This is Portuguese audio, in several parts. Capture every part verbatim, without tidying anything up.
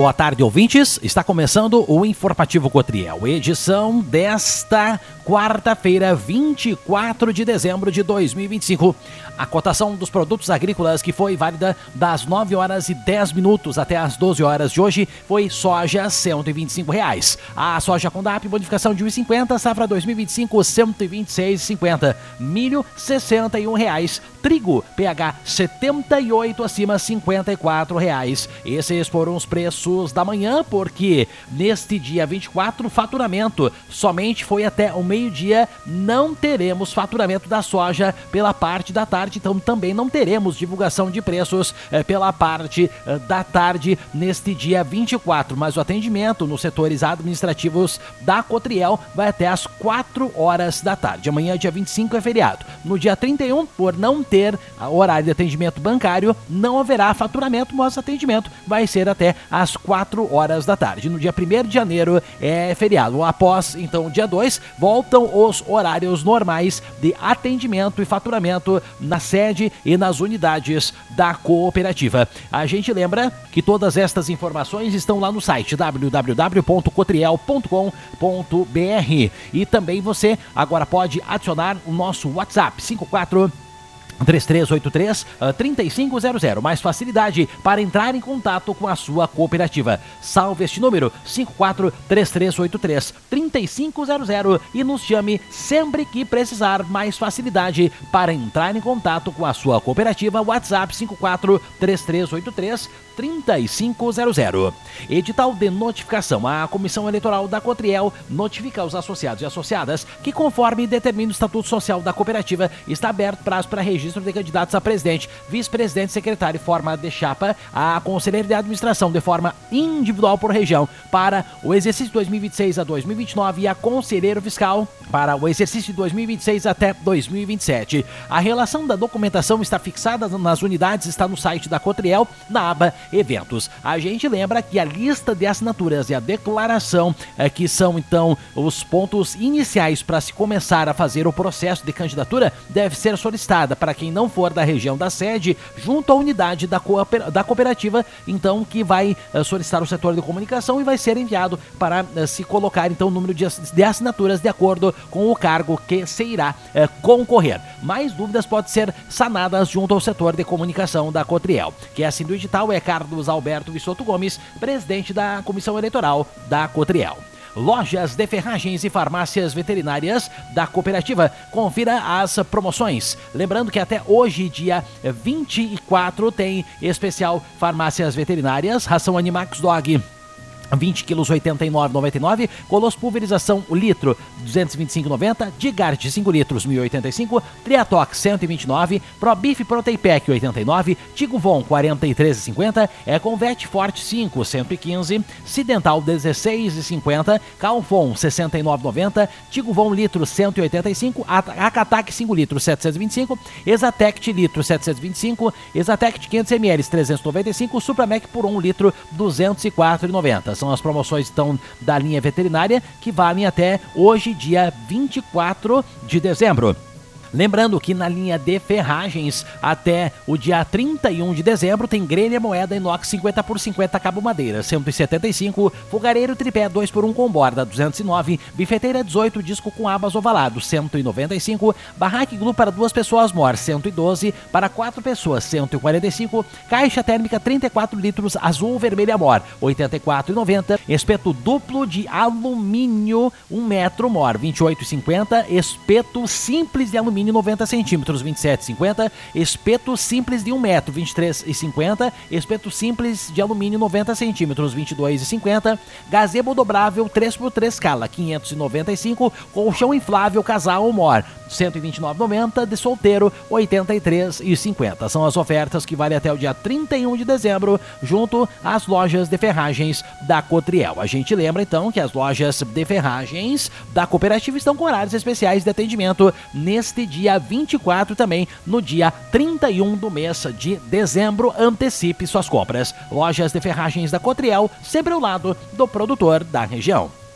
Boa tarde, ouvintes. Está começando o Informativo Cotriel, edição desta quarta-feira, vinte e quatro de dezembro de dois mil e vinte e cinco. A cotação dos produtos agrícolas que foi válida das nove horas e dez minutos até as doze horas de hoje foi soja cento e vinte e cinco reais. A soja com D A P, bonificação de um real e cinquenta, safra dois mil e vinte e cinco, cento e vinte e seis reais e cinquenta centavos. Milho, sessenta e um reais. Trigo, P H setenta e oito acima, cinquenta e quatro reais. Esses foram os preços da manhã, porque neste dia vinte e quatro, faturamento somente foi até o meio-dia. Não teremos faturamento da soja pela parte da tarde, então também não teremos divulgação de preços eh, pela parte eh, da tarde neste dia vinte e quatro. Mas o atendimento nos setores administrativos da Cotriel vai até as quatro horas da tarde. Amanhã, dia vinte e cinco, é feriado. No dia trinta e um, por não ter horário de atendimento bancário, não haverá faturamento, mas atendimento vai ser até às quatro horas da tarde. No dia primeiro de janeiro é feriado. Após, então, dia dois, voltam os horários normais de atendimento e faturamento na sede e nas unidades da cooperativa. A gente lembra que todas estas informações estão lá no site w w w ponto cotriel ponto com ponto b r e também você agora pode adicionar o nosso WhatsApp cinco quatro três três oito três, três cinco zero zero. Mais facilidade para entrar em contato com a sua cooperativa. Salve este número cinco quatro três três oito três, três cinco zero zero e nos chame sempre que precisar. Mais facilidade para entrar em contato com a sua cooperativa. WhatsApp cinco quatro três três oito três, três cinco zero zero. Edital de notificação. A Comissão Eleitoral da Cotriel notifica aos associados e associadas que, conforme determina o Estatuto Social da Cooperativa, está aberto prazo para registro de candidatos a presidente, vice-presidente, secretário e forma de chapa, a conselheiro de administração de forma individual por região para o exercício dois mil e vinte e seis a dois mil e vinte e nove e a conselheiro fiscal para o exercício de dois mil e vinte e seis até dois mil e vinte e sete. A relação da documentação está fixada nas unidades, está no site da Cotriel, na aba Eventos. A gente lembra que a lista de assinaturas e a declaração, é, que são então os pontos iniciais para se começar a fazer o processo de candidatura, deve ser solicitada para quem não for da região da sede, junto à unidade da, cooper, da cooperativa, então, que vai uh, solicitar o setor de comunicação e vai ser enviado para uh, se colocar, então, o número de, de assinaturas de acordo com o cargo que se irá uh, concorrer. Mais dúvidas podem ser sanadas junto ao setor de comunicação da Cotriel. Que é assim do edital é Carlos Alberto Vissoto Gomes, presidente da Comissão Eleitoral da Cotriel. Lojas de ferragens e farmácias veterinárias da cooperativa. Confira as promoções. Lembrando que até hoje, dia vinte e quatro, tem especial farmácias veterinárias. Ração Animax Dog vinte quilos, oitenta e nove reais e noventa e nove centavos. Colosso pulverização, o litro, duzentos e vinte e cinco reais e noventa centavos. Digart, cinco litros, mil e oitenta e cinco reais. Triatox, cento e vinte e nove reais. ProBif Protein Pack, oitenta e nove reais. Tiguvon, quarenta e três reais e cinquenta centavos. Econvet Forte cinco, cento e quinze reais. Cidental, dezesseis reais e cinquenta centavos. Calfon, sessenta e nove reais e noventa centavos. Tiguvon, litro, cento e oitenta e cinco reais. Acatac, cinco litros, setecentos e vinte e cinco reais. Exatect, litro, setecentos e vinte e cinco reais. Exatect, quinhentos mililitros, trezentos e noventa e cinco reais. Supramec por um litro, duzentos e quatro reais e noventa centavos. São as promoções, então, da linha veterinária, que valem até hoje, dia vinte e quatro de dezembro. Lembrando que na linha de ferragens, até o dia trinta e um de dezembro, tem grelha moeda inox cinquenta por cinquenta cabo madeira, cento e setenta e cinco, fogareiro tripé dois por um com borda, duzentos e nove, bifeteira dezoito, disco com abas ovalado, cento e noventa e cinco, barraque glue para duas pessoas mor, cento e doze, para quatro pessoas, cento e quarenta e cinco, caixa térmica trinta e quatro litros, azul vermelha mor, oitenta e quatro reais e noventa centavos, espeto duplo de alumínio, um metro mor, vinte e oito reais e cinquenta centavos, espeto simples de alumínio noventa centímetros, vinte e sete reais e cinquenta centavos, espeto simples de um metro, vinte e três reais e cinquenta centavos, espeto simples de alumínio noventa centímetros, vinte e dois reais e cinquenta centavos, gazebo dobrável três por três escala, quinhentos e noventa e cinco reais, colchão inflável casal mor, cento e vinte e nove reais e noventa centavos, de solteiro, oitenta e três reais e cinquenta centavos. São as ofertas que valem até o dia trinta e um de dezembro, junto às lojas de ferragens da Cotriel. A gente lembra, então, que as lojas de ferragens da cooperativa estão com horários especiais de atendimento neste dia vinte e quatro, também no dia trinta e um do mês de dezembro. Antecipe suas compras. Lojas de ferragens da Cotriel, sempre ao lado do produtor da região.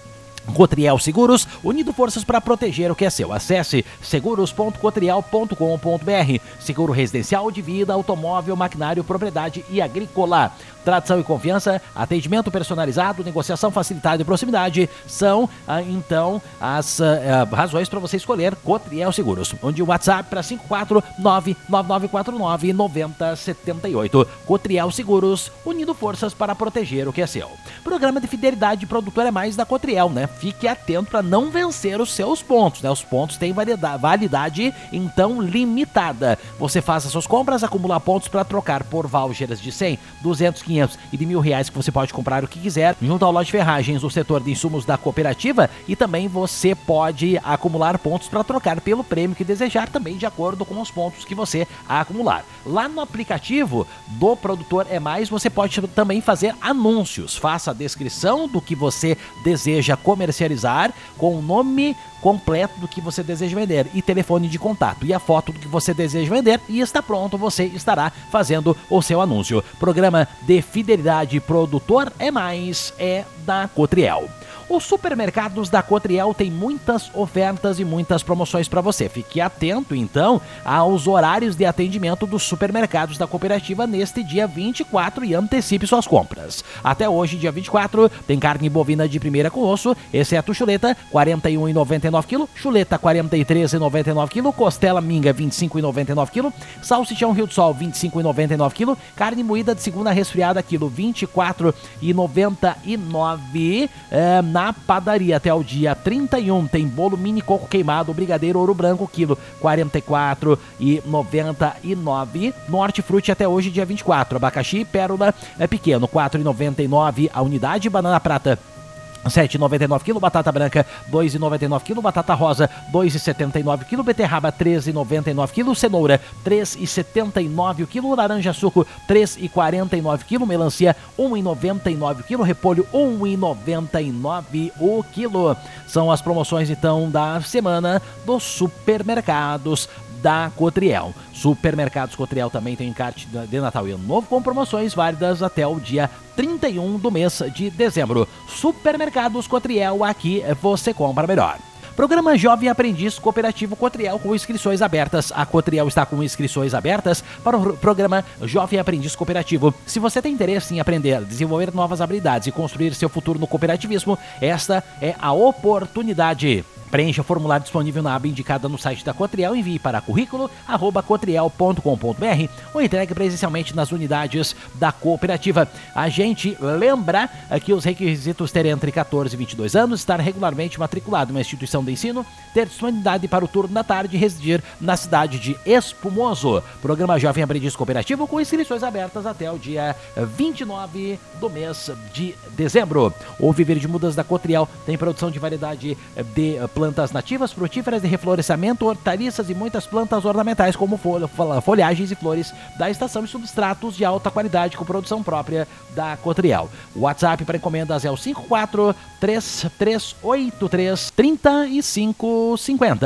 Cotriel Seguros, unindo forças para proteger o que é seu. Acesse seguros ponto cotriel ponto com ponto br. Seguro residencial, de vida, automóvel, maquinário, propriedade e agrícola. Tradição e confiança, atendimento personalizado, negociação facilitada e proximidade são, ah, então, as ah, razões para você escolher Cotriel Seguros. Onde o WhatsApp para cinco quatro nove nove nove quatro nove nove zero sete oito. Cotriel Seguros, unindo forças para proteger o que é seu. Programa de fidelidade produtor é mais da Cotriel, né? Fique atento para não vencer os seus pontos, né? Os pontos têm validade, então, limitada. Você faz as suas compras, acumula pontos para trocar por vouchers de cem, duzentos, quinhentos e de mil reais que você pode comprar o que quiser junto ao Loja Ferragens, o setor de insumos da cooperativa, e também você pode acumular pontos para trocar pelo prêmio que desejar, também de acordo com os pontos que você acumular. Lá no aplicativo do Produtor é Mais, você pode também fazer anúncios. Faça a descrição do que você deseja comercializar com o nome completo do que você deseja vender e telefone de contato e a foto do que você deseja vender, e está pronto, você estará fazendo o seu anúncio. Programa de fidelidade produtor é mais, é da Cotriel. Os supermercados da Cotriel têm muitas ofertas e muitas promoções para você. Fique atento, então, aos horários de atendimento dos supermercados da cooperativa neste dia vinte e quatro e antecipe suas compras. Até hoje, dia vinte e quatro, tem carne bovina de primeira com osso, exceto chuleta, quarenta e um reais e noventa e nove centavos quilo, chuleta quarenta e três reais e noventa e nove centavos quilo, costela minga vinte e cinco reais e noventa e nove centavos quilo, salsichão Rio do Sol vinte e cinco reais e noventa e nove centavos quilo, carne moída de segunda resfriada quilo vinte e quatro reais e noventa e nove centavos. É, na padaria até o dia trinta e um tem bolo mini coco queimado, brigadeiro ouro branco, quilo quarenta e quatro reais e noventa e nove centavos. No Hortifruti até hoje, dia vinte e quatro, abacaxi pérola é pequeno, quatro reais e noventa e nove centavos a unidade, banana prata sete reais e noventa e nove centavos quilo, batata branca dois reais e noventa e nove centavos quilo, batata rosa dois reais e setenta e nove centavos quilo, beterraba três reais e noventa e nove centavos quilo, cenoura três reais e setenta e nove centavos quilo, laranja suco três reais e quarenta e nove centavos quilo, melancia um real e noventa e nove centavos quilo, repolho um real e noventa e nove centavos o quilo. São as promoções, então, da semana dos supermercados da Cotriel. Supermercados Cotriel também tem encarte de Natal e Ano Novo com promoções válidas até o dia trinta e um do mês de dezembro. Supermercados Cotriel, aqui você compra melhor. Programa Jovem Aprendiz Cooperativo Cotriel com inscrições abertas. A Cotriel está com inscrições abertas para o programa Jovem Aprendiz Cooperativo. Se você tem interesse em aprender, desenvolver novas habilidades e construir seu futuro no cooperativismo, esta é a oportunidade. Preencha o formulário disponível na aba indicada no site da Cotriel e envie para currículo arroba cotriel ponto com ponto br ou entregue presencialmente nas unidades da cooperativa. A gente lembra que os requisitos terem entre catorze e vinte e dois anos, estar regularmente matriculado em uma instituição de ensino, ter disponibilidade para o turno da tarde e residir na cidade de Espumoso. Programa Jovem Aprendiz Cooperativo com inscrições abertas até o dia vinte e nove do mês de dezembro. O Viver de Mudas da Cotriel tem produção de variedade de plantas nativas, frutíferas de reflorescimento, hortaliças e muitas plantas ornamentais como folhagens e flores da estação e substratos de alta qualidade com produção própria da Cotriel. O WhatsApp para encomendas é o cinco quatro três três oito três três cinco cinco zero.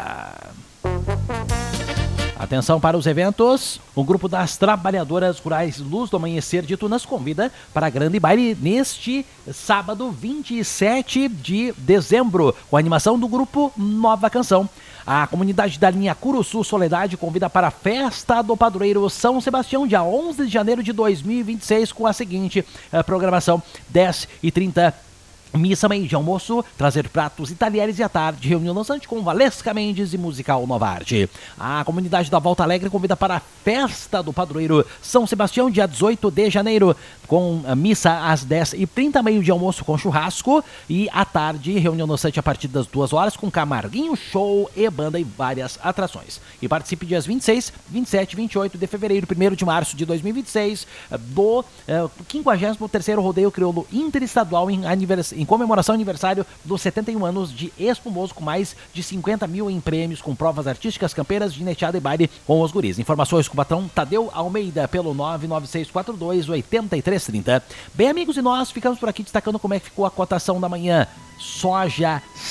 Atenção para os eventos. O grupo das trabalhadoras rurais Luz do Amanhecer de Tunas convida para grande baile neste sábado vinte e sete de dezembro, com a animação do grupo Nova Canção. A comunidade da linha Curuçu Soledade convida para a Festa do Padroeiro São Sebastião, dia onze de janeiro de dois mil e vinte e seis, com a seguinte uh, programação: dez e trinta missa, meio de almoço, trazer pratos e talheres, e à tarde reunião dançante com Valesca Mendes e musical Nova Arte. A comunidade da Volta Alegre convida para a Festa do Padroeiro São Sebastião, dia dezoito de janeiro, com a missa às dez e trinta, meio de almoço com churrasco, e à tarde reunião dançante a partir das duas horas com Camarguinho Show e banda e várias atrações. E participe dias vinte e seis, vinte e sete, vinte e oito de fevereiro, primeiro de março de dois mil e vinte e seis, do uh, quinquagésimo terceiro Rodeio Crioulo Interestadual em, anivers... em comemoração ao aniversário dos setenta e um anos de Espumoso, com mais de cinquenta mil em prêmios, com provas artísticas, campeiras, gineteada e baile com os guris. Informações com o patrão Tadeu Almeida pelo nove nove seis quatro dois oito três três zero. Bem, amigos, e nós ficamos por aqui destacando como é que ficou a cotação da manhã. Soja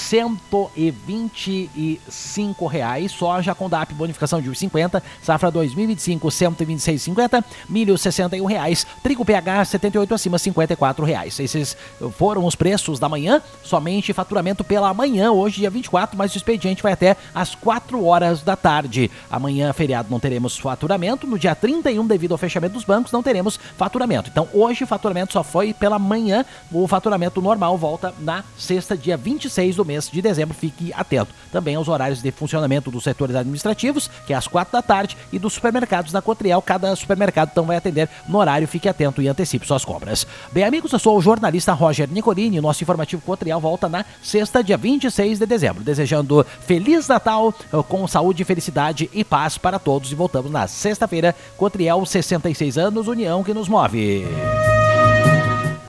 cento e vinte e cinco reais. Soja com D A P bonificação de um e cinquenta. Safra dois mil e vinte e cinco, cento e vinte e seis e cinquenta. Milho sessenta e um reais. Trigo P H setenta e oito acima, cinquenta e quatro reais. Esses foram os preços da manhã. Somente faturamento pela manhã, hoje dia vinte e quatro, mas o expediente vai até às quatro horas da tarde. Amanhã, feriado, não teremos faturamento. No dia trinta e um, devido ao fechamento dos bancos, não teremos faturamento. Então, hoje o faturamento só foi pela manhã. O faturamento normal volta na sexta, dia vinte e seis do mês de dezembro. Fique atento. Também aos horários de funcionamento dos setores administrativos, que é às quatro da tarde, e dos supermercados da Cotriel. Cada supermercado então vai atender no horário. Fique atento e antecipe suas compras. Bem, amigos, eu sou o jornalista Roger Nicolini. Nosso informativo Cotriel volta na sexta, dia vinte e seis de dezembro. Desejando Feliz Natal, com saúde, felicidade e paz para todos. E voltamos na sexta-feira. Cotriel, sessenta e seis anos, união que nos move.